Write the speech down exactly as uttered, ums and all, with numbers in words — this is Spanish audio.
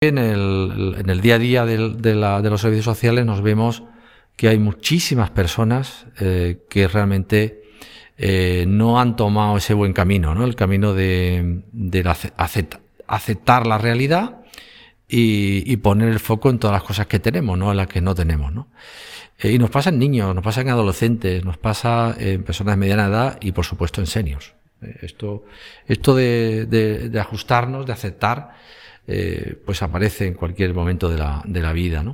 En el, en el día a día del- de, la- de los servicios sociales nos vemos que hay muchísimas personas eh, que realmente eh, no han tomado ese buen camino, ¿no? El camino de, de la ace- aceta- aceptar la realidad y, y poner el foco en todas las cosas que tenemos, no en las que no tenemos, ¿no? Eh, y nos pasa en niños, nos pasa en adolescentes, nos pasa en personas de mediana edad y por supuesto en seniors. Eh, Esto, esto de, de- de ajustarnos, de aceptar, eh, pues aparece en cualquier momento de la, de la vida, ¿no?